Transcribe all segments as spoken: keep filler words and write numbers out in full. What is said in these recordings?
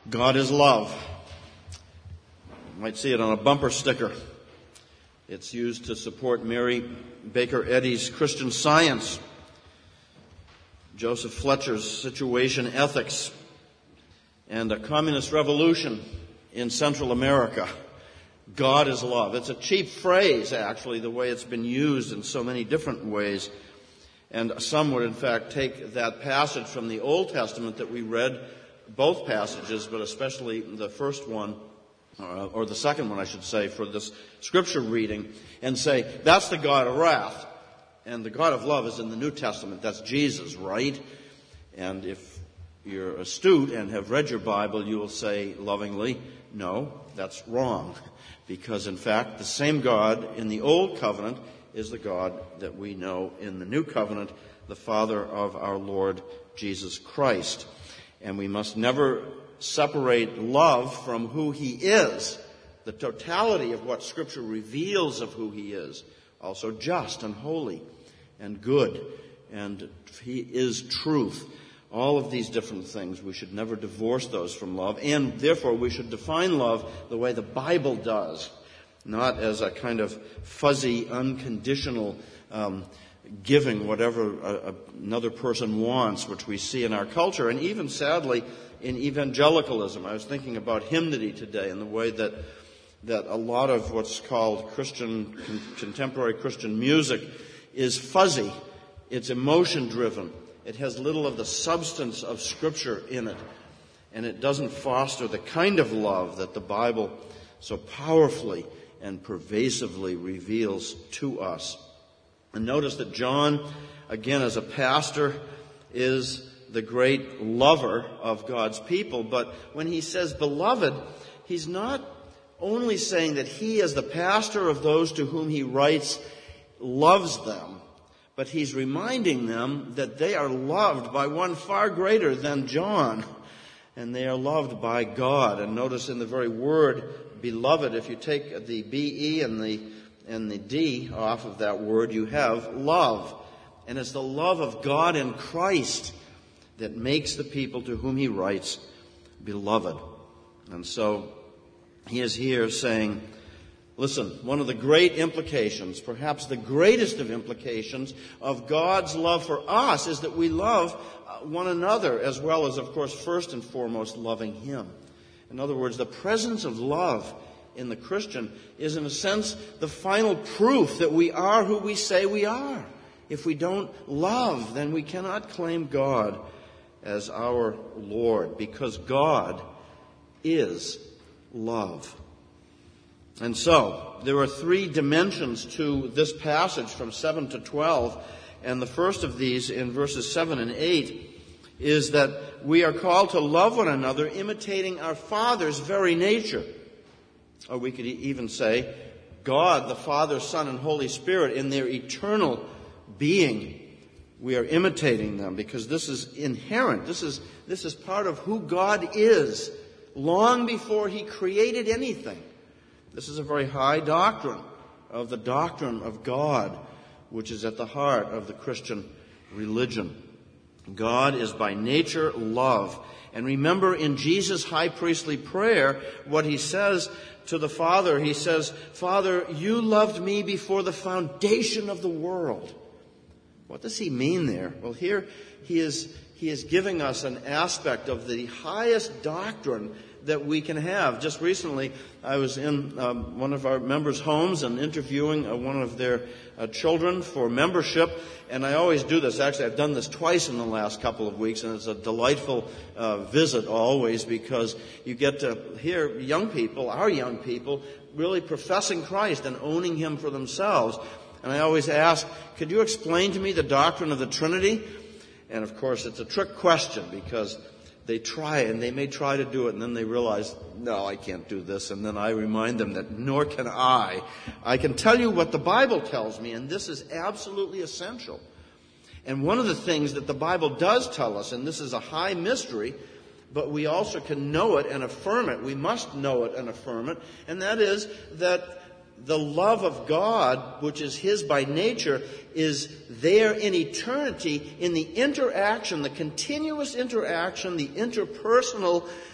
God is love. You might see it on a bumper sticker. It's used to support Mary Baker Eddy's Christian Science, Joseph Fletcher's Situation Ethics, and a communist revolution in Central America. God is love. It's a cheap phrase, actually, the way it's been used in so many different ways. And some would, in fact, take that passage from the Old Testament that we read, both passages, but especially the first one, uh, or the second one, I should say, for this scripture reading, and say, that's the God of wrath. And the God of love is in the New Testament. That's Jesus, right? And if you're astute and have read your Bible, you will say lovingly, no, that's wrong. Because, in fact, the same God in the Old Covenant is the God that we know in the New Covenant, the Father of our Lord Jesus Christ. And we must never separate love from who He is, the totality of what Scripture reveals of who He is, also just and holy and good, and He is truth. All of these different things, we should never divorce those from love, and therefore we should define love the way the Bible does, not as a kind of fuzzy, unconditional um, giving whatever a, a, another person wants, which we see in our culture, and even sadly in evangelicalism. I was thinking about hymnody today and the way that that a lot of what's called Christian, contemporary Christian music is fuzzy. It's emotion-driven. It has little of the substance of Scripture in it. And it doesn't foster the kind of love that the Bible so powerfully and pervasively reveals to us. And notice that John, again, as a pastor, is the great lover of God's people. But when he says beloved, he's not only saying that he, as the pastor of those to whom he writes, loves them, but he's reminding them that they are loved by one far greater than John, and they are loved by God. And notice in the very word beloved, if you take the B E and the and the D off of that word, you have love. And it's the love of God in Christ that makes the people to whom he writes beloved. And so he is here saying, listen, one of the great implications, perhaps the greatest of implications of God's love for us is that we love one another as well as, of course, first and foremost, loving Him. In other words, the presence of love in the Christian is, in a sense, the final proof that we are who we say we are. If we don't love, then we cannot claim God as our Lord, because God is love. And so, there are three dimensions to this passage from seven to twelve, and the first of these in verses seven and eight is that we are called to love one another imitating our Father's very nature. Or we could even say, God, the Father, Son, and Holy Spirit, in their eternal being, we are imitating them because this is inherent. This is, this is part of who God is long before He created anything. This is a very high doctrine of the doctrine of God, which is at the heart of the Christian religion. God is by nature love. And remember in Jesus' high priestly prayer what He says to the Father. He says, Father, you loved me before the foundation of the world. What does He mean there? Well, here He is, he is giving us an aspect of the highest doctrine that we can have. Just recently, I was in um, one of our members' homes and interviewing uh, one of their uh, children for membership. And I always do this. Actually, I've done this twice in the last couple of weeks, and it's a delightful uh, visit always because you get to hear young people, our young people, really professing Christ and owning Him for themselves. And I always ask, could you explain to me the doctrine of the Trinity? And of course, it's a trick question because they try, and they may try to do it, and then they realize, no, I can't do this. And then I remind them that nor can I. I can tell you what the Bible tells me, and this is absolutely essential. And one of the things that the Bible does tell us, and this is a high mystery, but we also can know it and affirm it. We must know it and affirm it, and that is that the love of God, which is His by nature, is there in eternity in the interaction, the continuous interaction, the interpersonal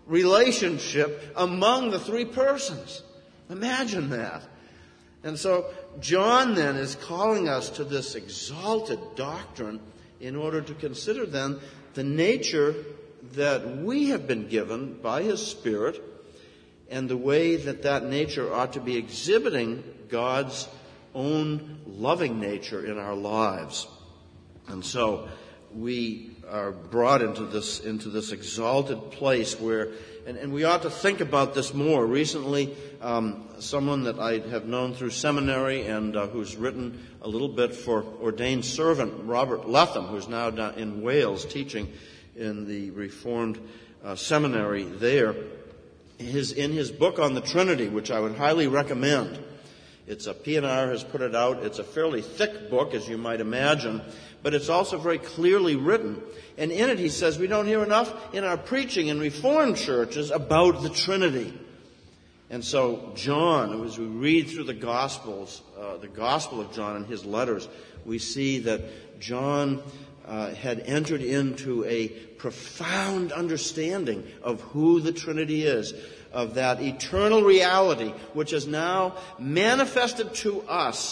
relationship among the three persons. Imagine that. And so John then is calling us to this exalted doctrine in order to consider then the nature that we have been given by his Spirit and the way that that nature ought to be exhibiting God's own loving nature in our lives. And so we are brought into this into this exalted place where, and, and we ought to think about this more. Recently, um, someone that I have known through seminary and uh, who's written a little bit for ordained servant, Robert Letham, who's now down in Wales teaching in the Reformed uh, seminary there, his in his book on the Trinity, which I would highly recommend. It's a P N R has put it out. It's a fairly thick book, as you might imagine, but it's also very clearly written. And in it he says we don't hear enough in our preaching in Reformed churches about the Trinity. And so John, as we read through the Gospels, uh, the Gospel of John and his letters, we see that John uh, had entered into a profound understanding of who the Trinity is, of that eternal reality which is now manifested to us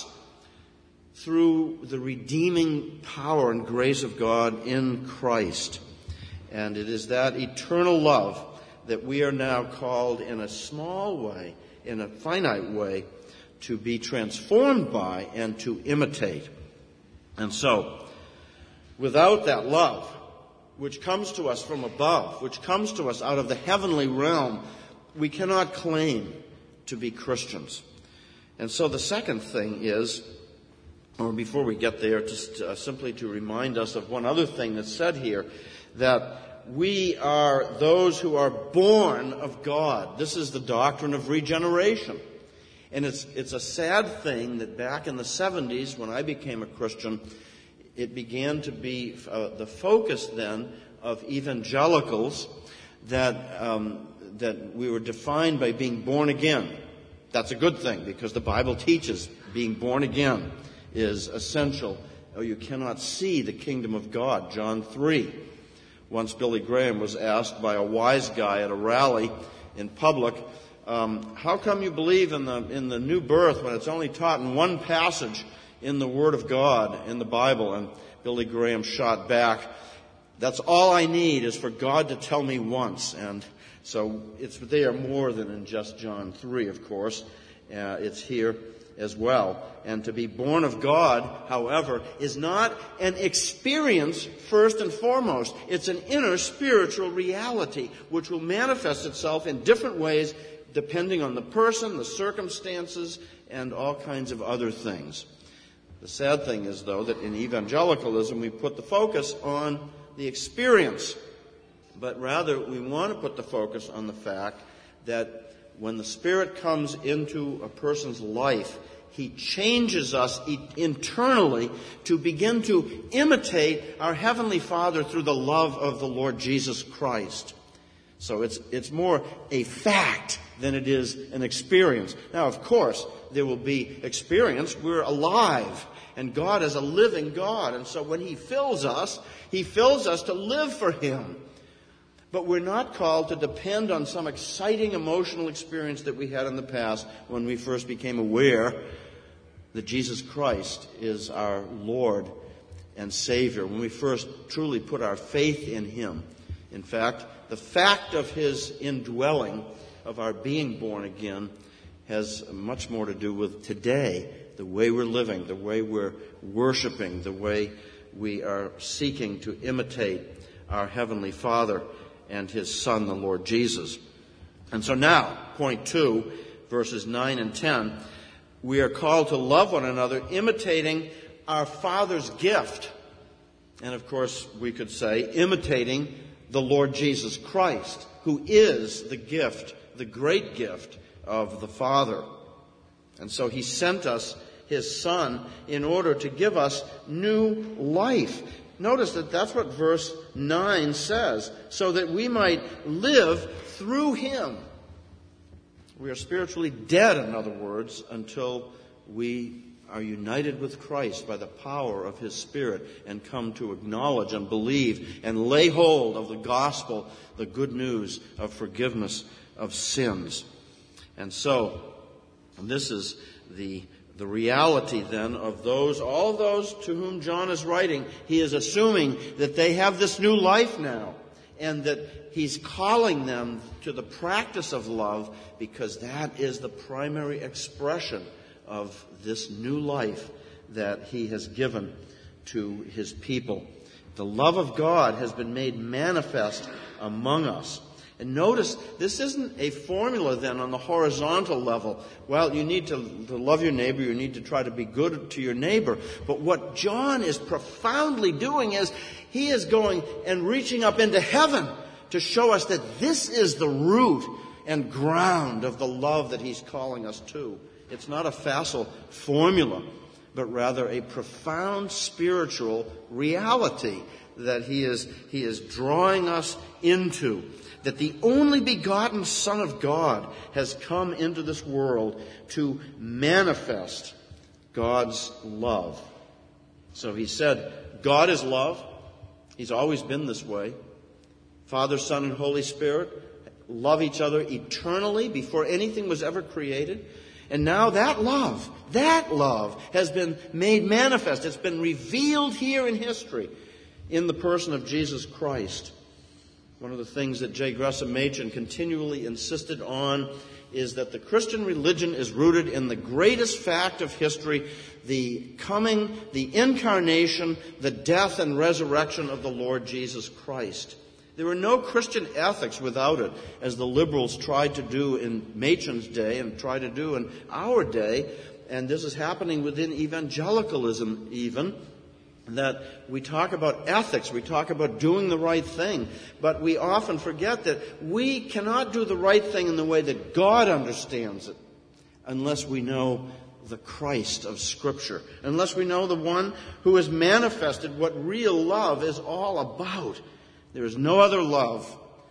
through the redeeming power and grace of God in Christ. And it is that eternal love that we are now called in a small way, in a finite way, to be transformed by and to imitate. And so, without that love, which comes to us from above, which comes to us out of the heavenly realm, we cannot claim to be Christians. And so the second thing is, or before we get there, just uh, simply to remind us of one other thing that's said here, that we are those who are born of God. This is the doctrine of regeneration. And it's it's a sad thing that back in the seventies, when I became a Christian, it began to be uh, the focus then of evangelicals that um, that we were defined by being born again. That's a good thing, because the Bible teaches being born again is essential, or you cannot see the kingdom of God. John three. Once Billy Graham was asked by a wise guy at a rally in public, um, how come you believe in the in the new birth when it's only taught in one passage in the Word of God, in the Bible? And Billy Graham shot back, that's all I need is for God to tell me once. And so it's there more than in just John three, of course. Uh, it's here as well. And to be born of God, however, is not an experience first and foremost. It's an inner spiritual reality which will manifest itself in different ways depending on the person, the circumstances, and all kinds of other things. The sad thing is, though, that in evangelicalism we put the focus on the experience, but rather we want to put the focus on the fact that when the Spirit comes into a person's life, He changes us internally to begin to imitate our Heavenly Father through the love of the Lord Jesus Christ. So it's it's more a fact than it is an experience. Now, of course, there will be experience. We're alive, and God is a living God. And so when He fills us, He fills us to live for Him. But we're not called to depend on some exciting emotional experience that we had in the past when we first became aware that Jesus Christ is our Lord and Savior, when we first truly put our faith in Him. In fact, the fact of His indwelling, of our being born again, has much more to do with today, the way we're living, the way we're worshiping, the way we are seeking to imitate our Heavenly Father and His Son, the Lord Jesus. And so now, point two, verses nine and ten, we are called to love one another, imitating our Father's gift. And of course, we could say, imitating the Lord Jesus Christ, who is the gift, the great gift of the Father. And so He sent us His Son in order to give us new life. Notice that that's what verse nine says, so that we might live through Him. We are spiritually dead, in other words, until we are united with Christ by the power of His Spirit and come to acknowledge and believe and lay hold of the gospel, the good news of forgiveness of sins. And so, this is the, the reality then of those, all those to whom John is writing. He is assuming that they have this new life now, and that he's calling them to the practice of love, because that is the primary expression of this new life that he has given to his people. The love of God has been made manifest among us. And notice, this isn't a formula then on the horizontal level. Well, you need to, to love your neighbor, you need to try to be good to your neighbor. But what John is profoundly doing is, he is going and reaching up into heaven to show us that this is the root and ground of the love that he's calling us to. It's not a facile formula, but rather a profound spiritual reality that he is, he is drawing us into. That the only begotten Son of God has come into this world to manifest God's love. So he said, God is love. He's always been this way. Father, Son, and Holy Spirit love each other eternally before anything was ever created. And now that love, that love has been made manifest. It's been revealed here in history in the person of Jesus Christ. One of the things that J. Gresham Machen continually insisted on is that the Christian religion is rooted in the greatest fact of history, the coming, the incarnation, the death and resurrection of the Lord Jesus Christ. There were no Christian ethics without it, as the liberals tried to do in Machen's day and try to do in our day. And this is happening within evangelicalism even, that we talk about ethics, we talk about doing the right thing, but we often forget that we cannot do the right thing in the way that God understands it unless we know the Christ of Scripture, unless we know the one who has manifested what real love is all about. There is no other love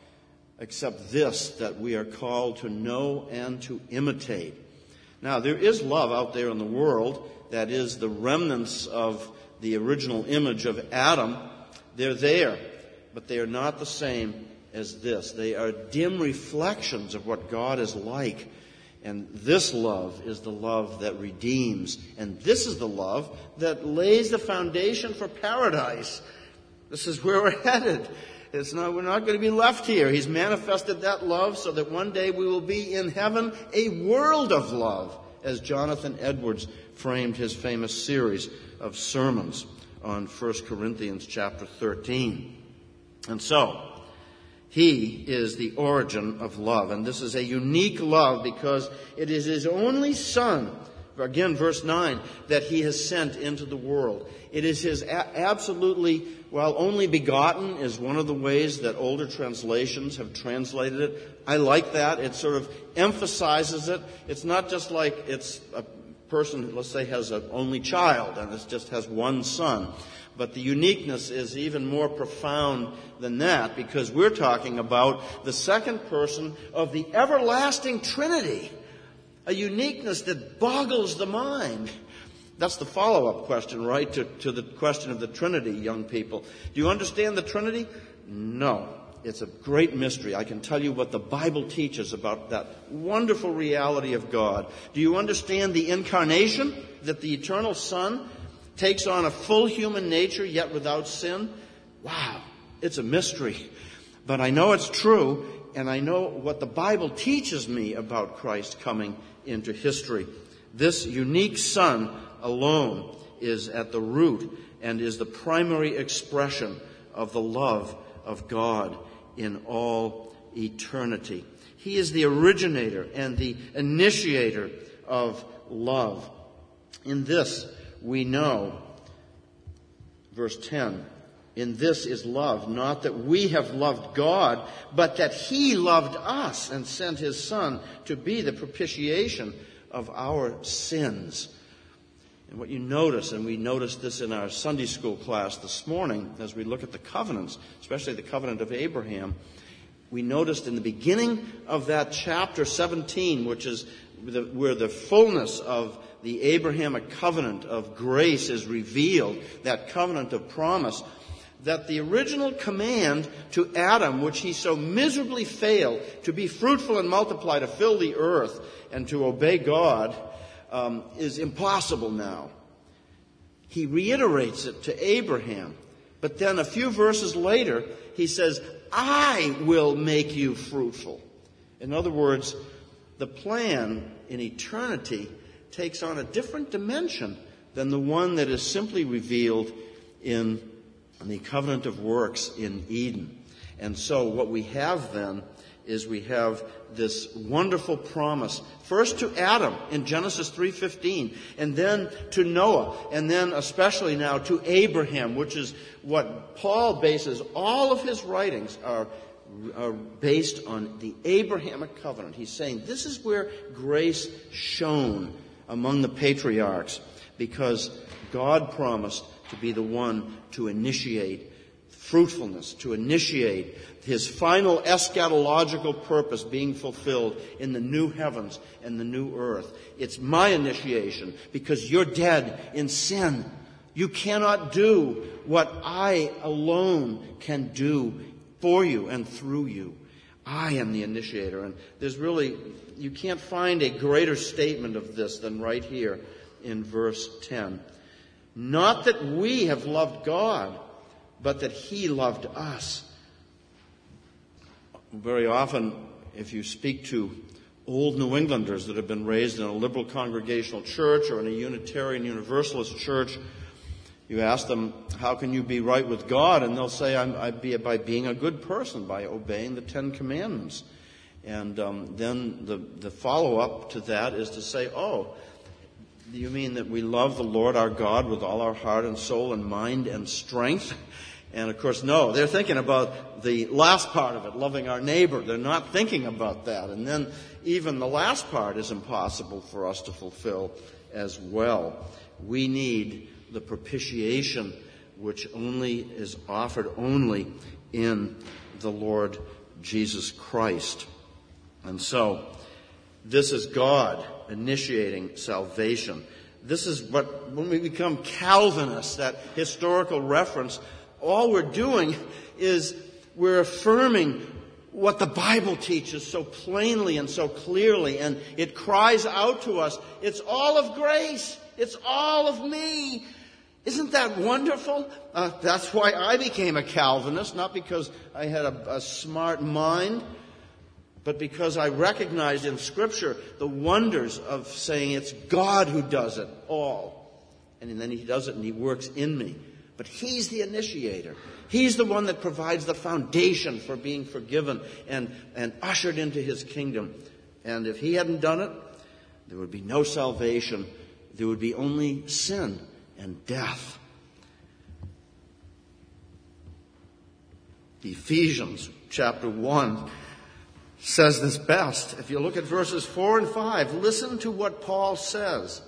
except this that we are called to know and to imitate. Now, there is love out there in the world that is the remnants of the original image of Adam. They're there, but they are not the same as this. They are dim reflections of what God is like. And this love is the love that redeems. And this is the love that lays the foundation for paradise. This is where we're headed. It's not, we're not going to be left here. He's manifested that love so that one day we will be in heaven, a world of love, as Jonathan Edwards framed his famous series of sermons on First Corinthians chapter thirteen. And so, he is the origin of love. And this is a unique love because it is his only Son, again, verse nine, that he has sent into the world. It is his a- absolutely, well, only begotten is one of the ways that older translations have translated it. I like that. It sort of emphasizes it. It's not just like it's a person, let's say, has an only child and it just has one son. But the uniqueness is even more profound than that, because we're talking about the second person of the everlasting Trinity. A uniqueness that boggles the mind. That's the follow-up question, right, to, to the question of the Trinity, young people. Do you understand the Trinity? No. It's a great mystery. I can tell you what the Bible teaches about that wonderful reality of God. Do you understand the incarnation, that the eternal Son takes on a full human nature, yet without sin? Wow, it's a mystery. But I know it's true, and I know what the Bible teaches me about Christ coming into history. This unique Son alone is at the root and is the primary expression of the love of God in all eternity. He is the originator and the initiator of love. In this we know, verse ten, in this is love, not that we have loved God, but that He loved us and sent His Son to be the propitiation of our sins. And what you notice, and we noticed this in our Sunday school class this morning as we look at the covenants, especially the covenant of Abraham, we noticed in the beginning of that chapter seventeen, which is the, where the fullness of the Abrahamic covenant of grace is revealed, that covenant of promise, that the original command to Adam, which he so miserably failed, to be fruitful and multiply, to fill the earth, and to obey God, um, is impossible now. He reiterates it to Abraham. But then a few verses later, he says, I will make you fruitful. In other words, the plan in eternity takes on a different dimension than the one that is simply revealed in the covenant of works in Eden. And so what we have then is we have this wonderful promise, first to Adam in Genesis three fifteen, and then to Noah, and then especially now to Abraham, which is what Paul bases all of his writings are, are based on the Abrahamic covenant. He's saying this is where grace shone among the patriarchs, because God promised to be the one to initiate fruitfulness, to initiate his final eschatological purpose being fulfilled in the new heavens and the new earth. It's my initiation, because you're dead in sin. You cannot do what I alone can do for you and through you. I am the initiator. And there's really, you can't find a greater statement of this than right here in verse ten. Not that we have loved God, but that He loved us. Very often, if you speak to old New Englanders that have been raised in a liberal congregational church or in a Unitarian Universalist church, you ask them, how can you be right with God? And they'll say, I'm, I'd be by being a good person, by obeying the Ten Commandments. And um, then the, the follow-up to that is to say, oh, do you mean that we love the Lord our God with all our heart and soul and mind and strength? And of course, no, they're thinking about the last part of it, loving our neighbor. They're not thinking about that. And then even the last part is impossible for us to fulfill as well. We need the propitiation which only is offered only in the Lord Jesus Christ. And so, this is God initiating salvation. This is what, when we become Calvinists, that historical reference, all we're doing is we're affirming what the Bible teaches so plainly and so clearly, and it cries out to us, it's all of grace, it's all of me. Isn't that wonderful? Uh, that's why I became a Calvinist, not because I had a, a smart mind, but because I recognized in Scripture the wonders of saying it's God who does it all. And then He does it and He works in me. But He's the initiator. He's the one that provides the foundation for being forgiven and, and ushered into His kingdom. And if He hadn't done it, there would be no salvation. There would be only sin and death. Ephesians chapter one says this best. If you look at verses four and five, listen to what Paul says.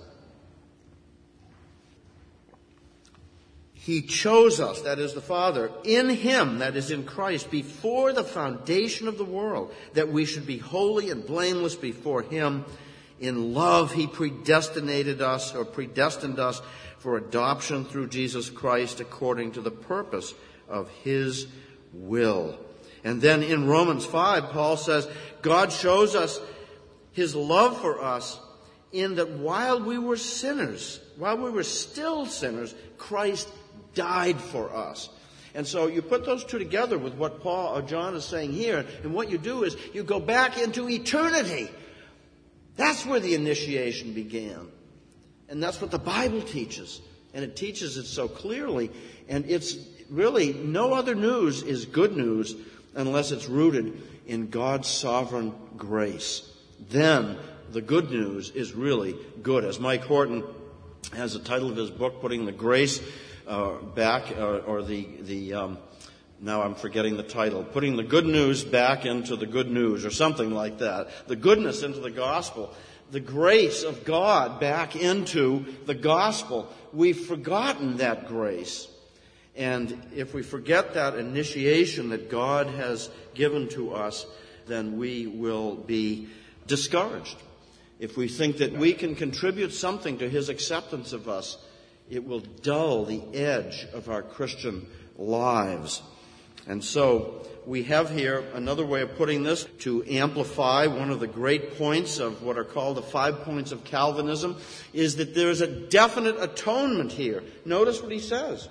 He chose us, that is the Father, in Him, that is in Christ, before the foundation of the world, that we should be holy and blameless before Him. In love He predestinated us, or predestined us, for adoption through Jesus Christ according to the purpose of His will. And then in Romans five, Paul says, God shows us His love for us in that while we were sinners, while we were still sinners, Christ died for us. And so you put those two together with what Paul or John is saying here, and what you do is you go back into eternity. That's where the initiation began. And that's what the Bible teaches. And it teaches it so clearly. And it's really, no other news is good news unless it's rooted in God's sovereign grace. Then the good news is really good. As Mike Horton has the title of his book, Putting the Grace uh, Back, or, or the, the um, now I'm forgetting the title, Putting the Good News Back into the Good News, or something like that. The goodness into the gospel. The grace of God back into the gospel. We've forgotten that grace. And if we forget that initiation that God has given to us, then we will be discouraged. if we think that we can contribute something to his acceptance of us, it will dull the edge of our Christian lives. And so we have here another way of putting this to amplify one of the great points of what are called the five points of Calvinism, is that there is a definite atonement here. Notice what he says.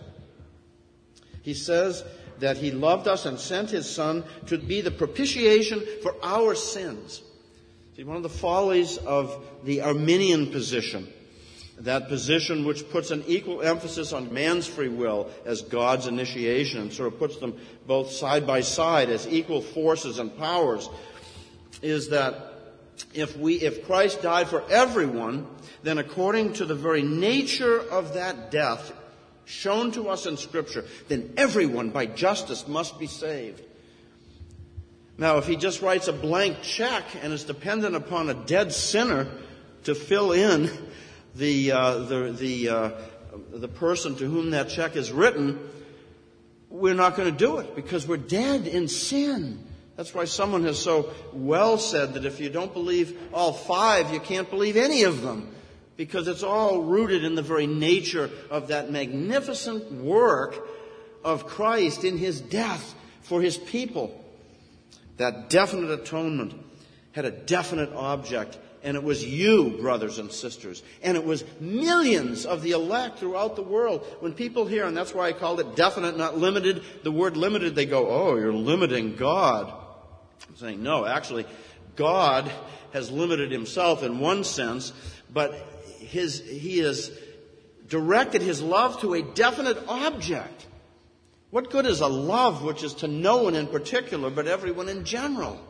He says that he loved us and sent his Son to be the propitiation for our sins. See, one of the follies of the Arminian position, that position which puts an equal emphasis on man's free will as God's initiation and sort of puts them both side by side as equal forces and powers, is that if we, if Christ died for everyone, then according to the very nature of that death shown to us in Scripture, then everyone by justice must be saved. Now, if he just writes a blank check and is dependent upon a dead sinner to fill in the uh, the the uh, the person to whom that check is written, we're not going to do it because we're dead in sin. That's why someone has so well said that if you don't believe all five, you can't believe any of them, because it's all rooted in the very nature of that magnificent work of Christ in his death for his people. That definite atonement had a definite object, and it was you, brothers and sisters. And it was millions of the elect throughout the world. When people hear, and that's why I called it definite, not limited, the word limited, they go, oh, you're limiting God. I'm saying, no, actually, God has limited himself in one sense, but his, he has directed his love to a definite object. What good is a love which is to no one in particular, but everyone in general?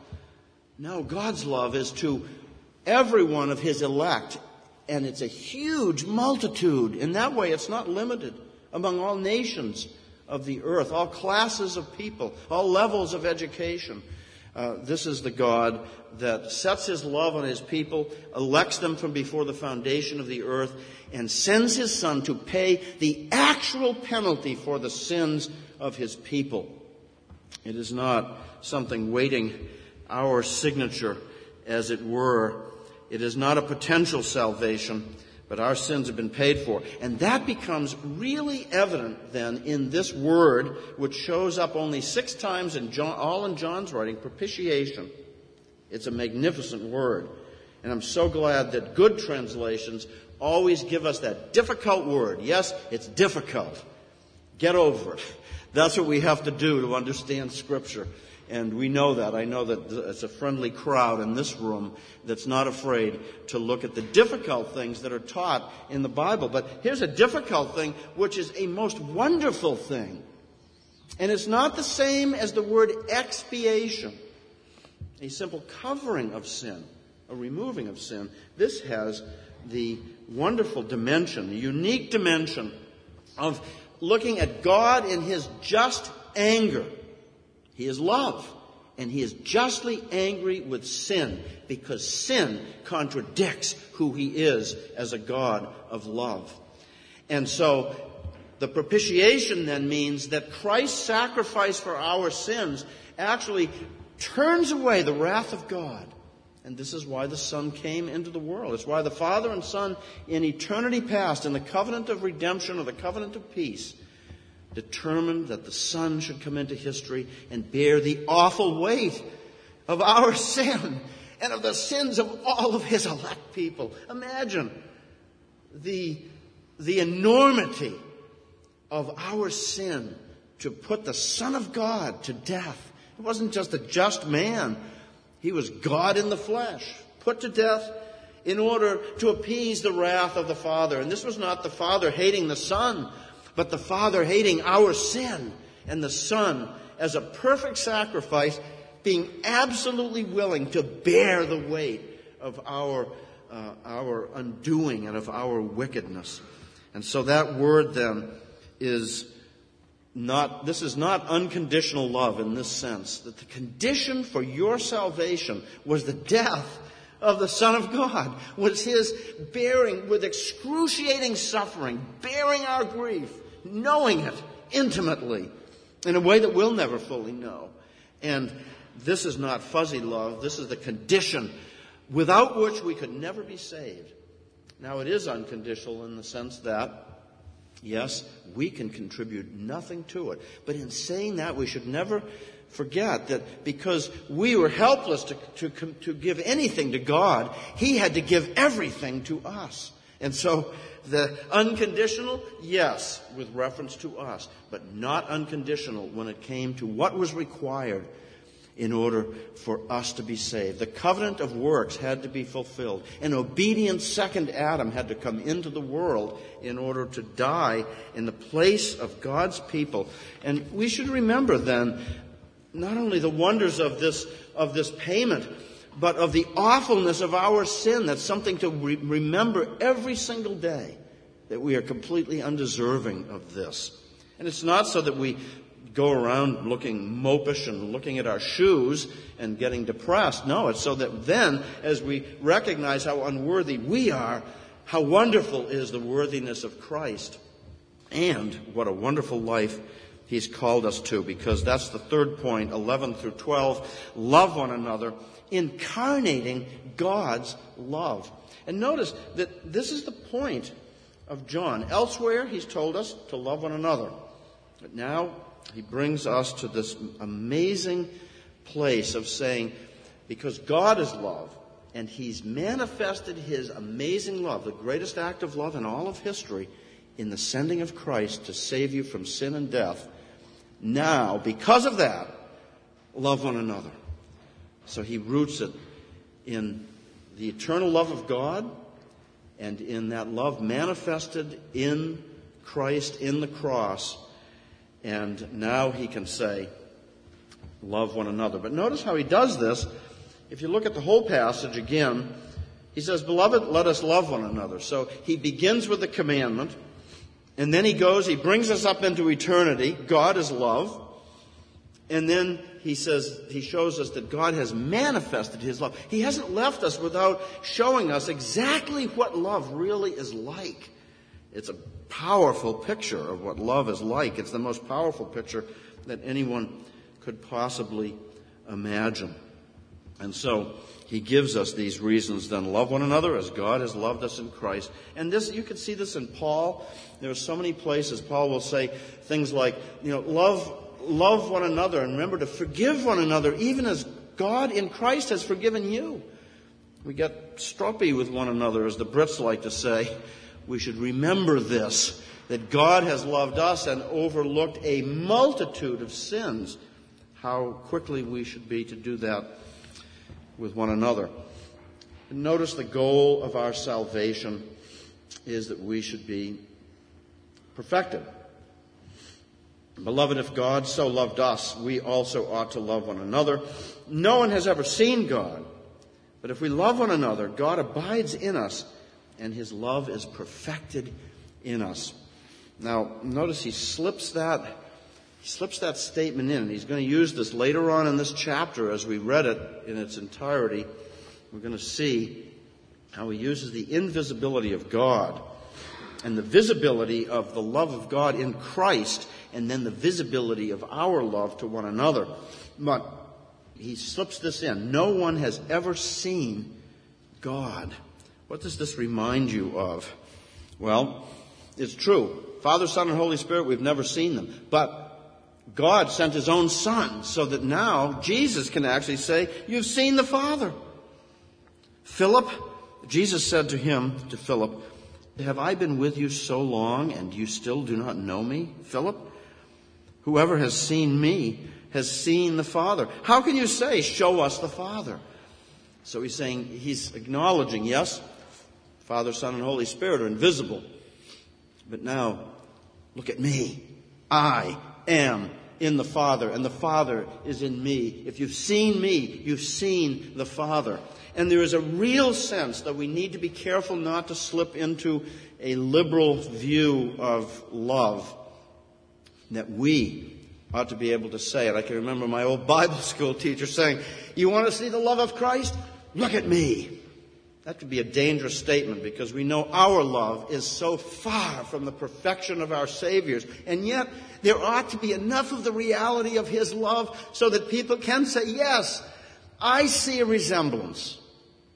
No, God's love is to every one of his elect, and it's a huge multitude. In that way, it's not limited among all nations of the earth, all classes of people, all levels of education. Uh, this is the God that sets his love on his people, elects them from before the foundation of the earth, and sends his Son to pay the actual penalty for the sins of his people. It is not something waiting our signature, as it were. It is not a potential salvation, but our sins have been paid for. And that becomes really evident then in this word, which shows up only six times in John, all in John's writing, propitiation. It's a magnificent word. And I'm so glad that good translations always give us that difficult word. Yes, it's difficult. Get over it. That's what we have to do to understand Scripture. And we know that. I know that it's a friendly crowd in this room that's not afraid to look at the difficult things that are taught in the Bible. But here's a difficult thing, which is a most wonderful thing. And it's not the same as the word expiation, a simple covering of sin, a removing of sin. This has the wonderful dimension, the unique dimension of looking at God in his just anger. He is love, and he is justly angry with sin because sin contradicts who he is as a God of love. And so the propitiation then means that Christ's sacrifice for our sins actually turns away the wrath of God. And this is why the Son came into the world. It's why the Father and Son in eternity past, in the covenant of redemption or the covenant of peace, determined that the Son should come into history and bear the awful weight of our sin and of the sins of all of his elect people. Imagine the, the enormity of our sin to put the Son of God to death. It wasn't just a just man. He was God in the flesh, put to death in order to appease the wrath of the Father. And this was not the Father hating the Son, but the Father hating our sin, and the Son, as a perfect sacrifice, being absolutely willing to bear the weight of our uh, our undoing and of our wickedness. And so that word then is not, this is not unconditional love in this sense, that the condition for your salvation was the death of the Son of God, was his bearing with excruciating suffering, bearing our grief, knowing it intimately in a way that we'll never fully know. And this is not fuzzy love. This is the condition without which we could never be saved. Now, it is unconditional in the sense that, yes, we can contribute nothing to it. But in saying that, we should never forget that because we were helpless to, to, to give anything to God, He had to give everything to us. And so the unconditional, yes, with reference to us, but not unconditional when it came to what was required in order for us to be saved. The covenant of works had to be fulfilled. An obedient second Adam had to come into the world in order to die in the place of God's people. And we should remember then not only the wonders of this, of this payment, but of the awfulness of our sin. That's something to re- remember every single day, that we are completely undeserving of this. And it's not so that we go around looking mopish and looking at our shoes and getting depressed. No, it's so that then, as we recognize how unworthy we are, how wonderful is the worthiness of Christ, and what a wonderful life He's called us to, because that's the third point, eleven through twelve. Love one another, incarnating God's love. And notice that this is the point of John. Elsewhere, he's told us to love one another. But now, he brings us to this amazing place of saying, because God is love, and He's manifested His amazing love, the greatest act of love in all of history, in the sending of Christ to save you from sin and death, now, because of that, love one another. So he roots it in the eternal love of God and in that love manifested in Christ, in the cross. And now he can say, love one another. But notice how he does this. If you look at the whole passage again, he says, beloved, let us love one another. So he begins with the commandment, and then he goes, he brings us up into eternity. God is love. And then he says, he shows us that God has manifested His love. He hasn't left us without showing us exactly what love really is like. It's a powerful picture of what love is like. It's the most powerful picture that anyone could possibly imagine. And so he gives us these reasons then. Love one another as God has loved us in Christ. And this, you can see this in Paul. There are so many places Paul will say things like, you know, love, love one another, and remember to forgive one another, even as God in Christ has forgiven you. We get stroppy with one another, as the Brits like to say. We should remember this, that God has loved us and overlooked a multitude of sins. How quickly we should be to do that with one another. And notice the goal of our salvation is that we should be perfected. Beloved, if God so loved us, we also ought to love one another. No one has ever seen God, but if we love one another, God abides in us, and His love is perfected in us. Now, notice he slips that He slips that statement in, and he's going to use this later on in this chapter as we read it in its entirety. We're going to see how he uses the invisibility of God and the visibility of the love of God in Christ, and then the visibility of our love to one another. But he slips this in. No one has ever seen God. What does this remind you of? Well, it's true. Father, Son, and Holy Spirit, we've never seen them. But God sent His own Son so that now Jesus can actually say, you've seen the Father. Philip, Jesus said to him, to Philip, have I been with you so long and you still do not know me, Philip? Whoever has seen me has seen the Father. How can you say, show us the Father? So he's saying, he's acknowledging, yes, Father, Son, and Holy Spirit are invisible. But now, look at me. I am in the Father, and the Father is in me. If you've seen me, you've seen the Father. And there is a real sense that we need to be careful not to slip into a liberal view of love, that we ought to be able to say it. I can remember my old Bible school teacher saying, you want to see the love of Christ? Look at me. That could be a dangerous statement, because we know our love is so far from the perfection of our Savior's. And yet, there ought to be enough of the reality of His love so that people can say, yes, I see a resemblance.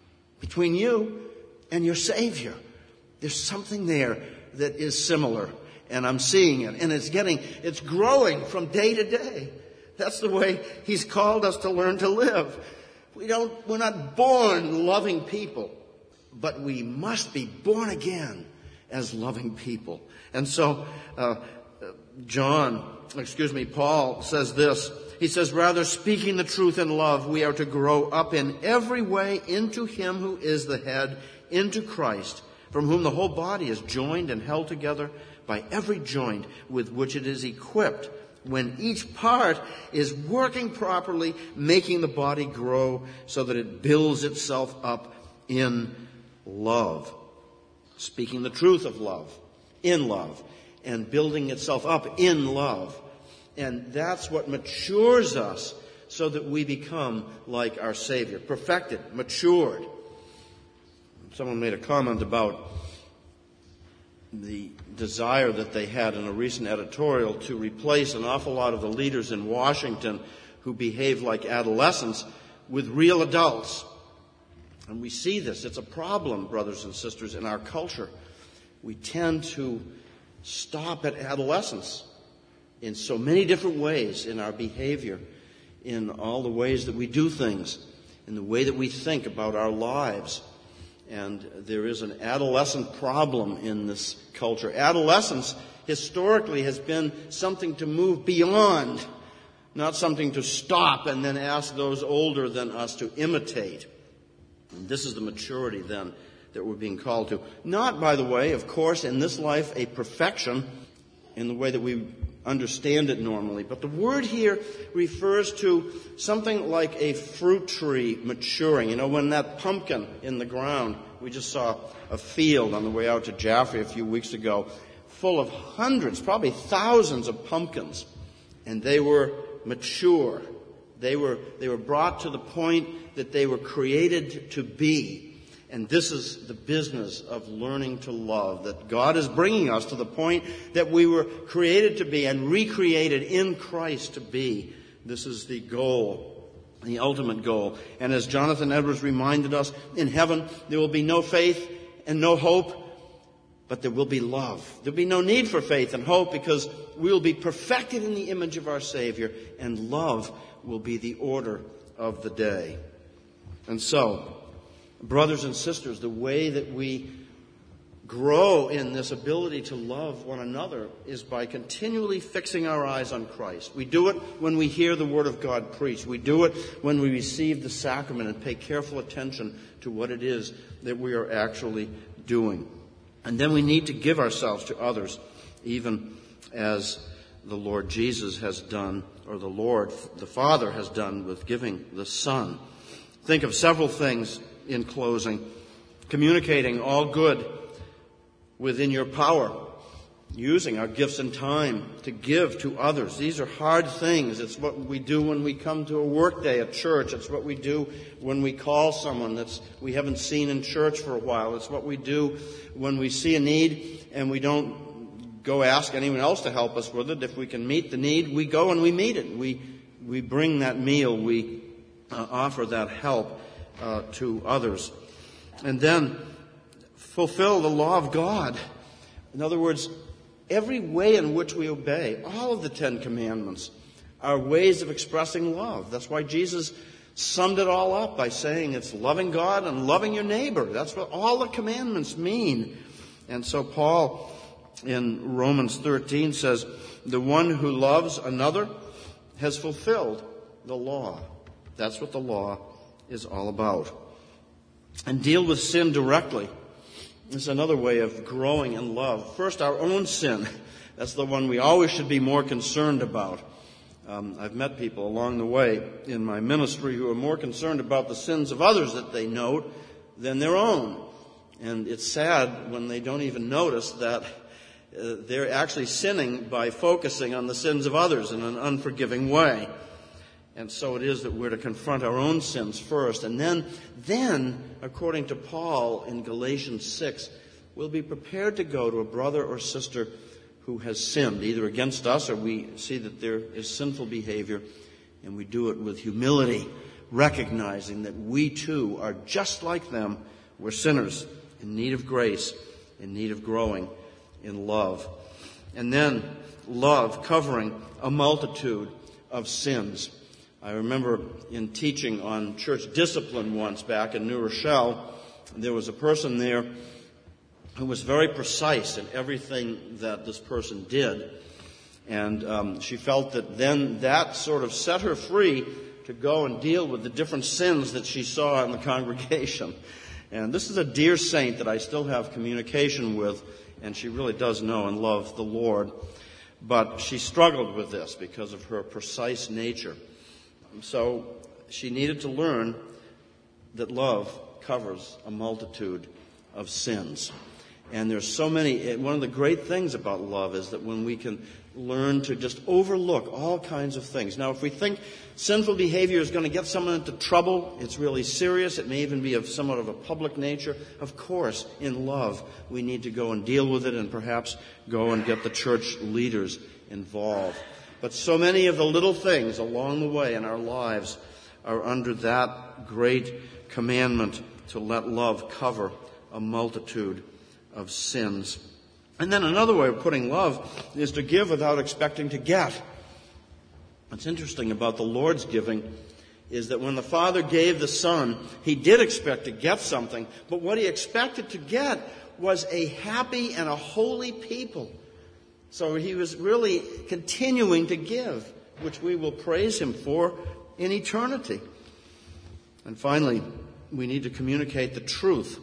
between you and your Savior. There's something there that is similar, and I'm seeing it, and it's getting, it's growing from day to day. That's the way He's called us to learn to live. We don't, we're not born loving people, but we must be born again as loving people. And so, uh, John, excuse me, Paul says this. He says, rather, speaking the truth in love, we are to grow up in every way into Him who is the head, into Christ, from whom the whole body is joined and held together by every joint with which it is equipped, when each part is working properly, making the body grow so that it builds itself up in love. Speaking the truth of love, in love, and building itself up in love. And that's what matures us so that we become like our Savior. Perfected, matured. Someone made a comment about the desire that they had in a recent editorial to replace an awful lot of the leaders in Washington who behave like adolescents with real adults. And we see this. It's a problem, brothers and sisters, in our culture. We tend to stop at adolescence in so many different ways, in our behavior, in all the ways that we do things, in the way that we think about our lives. And there is an adolescent problem in this culture. Adolescence historically has been something to move beyond, not something to stop and then ask those older than us to imitate. And this is the maturity then that we're being called to. Not, by the way, of course, in this life, a perfection in the way that we understand it normally. But the word here refers to something like a fruit tree maturing. You know, when that pumpkin in the ground, we just saw a field on the way out to Jaffrey a few weeks ago, full of hundreds, probably thousands of pumpkins. And they were mature. They were, they were brought to the point that they were created to be. And this is the business of learning to love, that God is bringing us to the point that we were created to be and recreated in Christ to be. This is the goal, the ultimate goal. And as Jonathan Edwards reminded us, in heaven there will be no faith and no hope, but there will be love. There will be no need for faith and hope because we will be perfected in the image of our Savior, and love will be the order of the day. And so, brothers and sisters, the way that we grow in this ability to love one another is by continually fixing our eyes on Christ. We do it when we hear the Word of God preached. We do it when we receive the sacrament and pay careful attention to what it is that we are actually doing. And then we need to give ourselves to others, even as the Lord Jesus has done, or the Lord, the Father, has done with giving the Son. Think of several things in closing. Communicating all good within your power. Using our gifts and time to give to others. These are hard things. It's what we do when we come to a work day at church. It's what we do when we call someone that we haven't seen in church for a while. It's what we do when we see a need and we don't go ask anyone else to help us with it. If we can meet the need, we go and we meet it. We, we bring that meal. We uh, offer that help Uh, to others. And then fulfill the law of God. In other words, every way in which we obey, all of the Ten Commandments, are ways of expressing love. That's why Jesus summed it all up by saying it's loving God and loving your neighbor. That's what all the commandments mean. And so Paul in Romans thirteen says, the one who loves another has fulfilled the law. That's what the law is all about. And deal with sin directly. This is another way of growing in love. First, our own sin. That's the one we always should be more concerned about. Um, I've met people along the way in my ministry who are more concerned about the sins of others that they note than their own. And it's sad when they don't even notice that uh, they're actually sinning by focusing on the sins of others in an unforgiving way. And so it is that we're to confront our own sins first. And then, then, according to Paul in Galatians six, we'll be prepared to go to a brother or sister who has sinned, either against us or we see that there is sinful behavior, and we do it with humility, recognizing that we too are just like them We're sinners in need of grace, in need of growing in love. And then love covering a multitude of sins. I remember in teaching on church discipline once back in New Rochelle, there was a person there who was very precise in everything that this person did. And um, she felt that then that sort of set her free to go and deal with the different sins that she saw in the congregation. And this is a dear saint that I still have communication with, and she really does know and love the Lord. But she struggled with this because of her precise nature. So she needed to learn that love covers a multitude of sins. And there's so many, one of the great things about love is that when we can learn to just overlook all kinds of things. Now, if we think sinful behavior is going to get someone into trouble, it's really serious, it may even be of somewhat of a public nature, of course, in love, we need to go and deal with it and perhaps go and get the church leaders involved. But so many of the little things along the way in our lives are under that great commandment to let love cover a multitude of sins. And then another way of putting love is to give without expecting to get. What's interesting about the Lord's giving is that when the Father gave the Son, He did expect to get something, but what He expected to get was a happy and a holy people. So He was really continuing to give, which we will praise Him for in eternity. And finally, we need to communicate the truth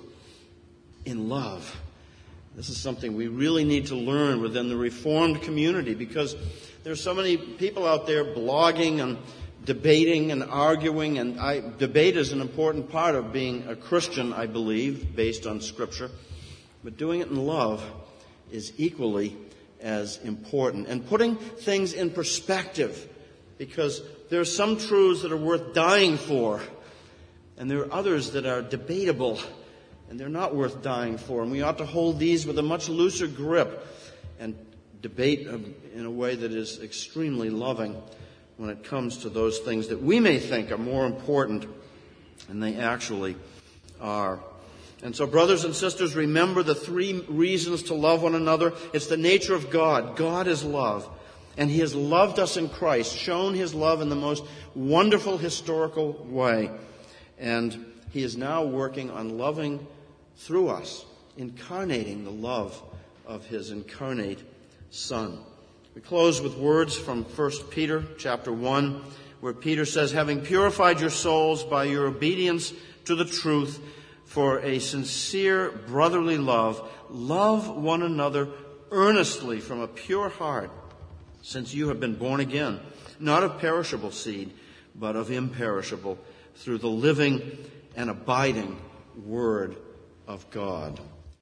in love. This is something we really need to learn within the Reformed community, because there's so many people out there blogging and debating and arguing, and I, debate is an important part of being a Christian, I believe, based on Scripture. But doing it in love is equally as important. And putting things in perspective, because there are some truths that are worth dying for, and there are others that are debatable, and they're not worth dying for. And we ought to hold these with a much looser grip and debate in a way that is extremely loving when it comes to those things that we may think are more important than they actually are. And so, brothers and sisters, remember the three reasons to love one another. It's the nature of God. God is love. And He has loved us in Christ, shown His love in the most wonderful historical way. And He is now working on loving through us, incarnating the love of His incarnate Son. We close with words from First Peter chapter one, where Peter says, having purified your souls by your obedience to the truth for a sincere brotherly love, love one another earnestly from a pure heart, since you have been born again, not of perishable seed, but of imperishable, through the living and abiding Word of God.